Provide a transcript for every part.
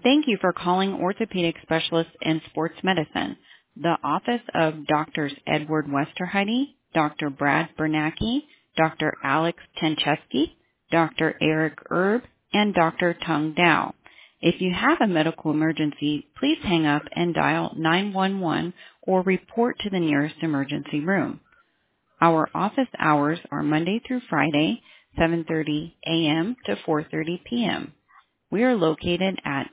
Thank you for calling Orthopedic Specialists in Sports Medicine. The office of Drs. Edward Westerheide, Dr. Brad Bernacki, Dr. Alex Tenchesky, Dr. Eric Erb, and Dr. Tung Dao. If you have a medical emergency, please hang up and dial 911 or report to the nearest emergency room. Our office hours are Monday through Friday, 7:30 a.m. to 4:30 p.m. We are located at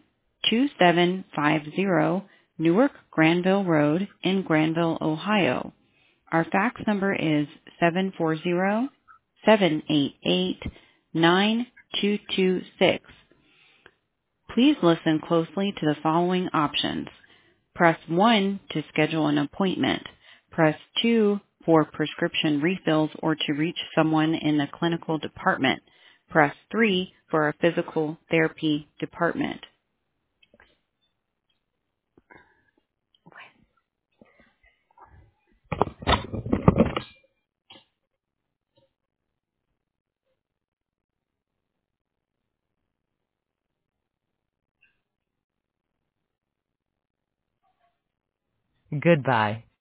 2750 Newark Granville Road in Granville, Ohio. Our fax number is 740-788-9226. Please listen closely to the following options. Press 1 to schedule an appointment. Press 2 for prescription refills or to reach someone in the clinical department. Press 3 for a physical therapy department. Goodbye.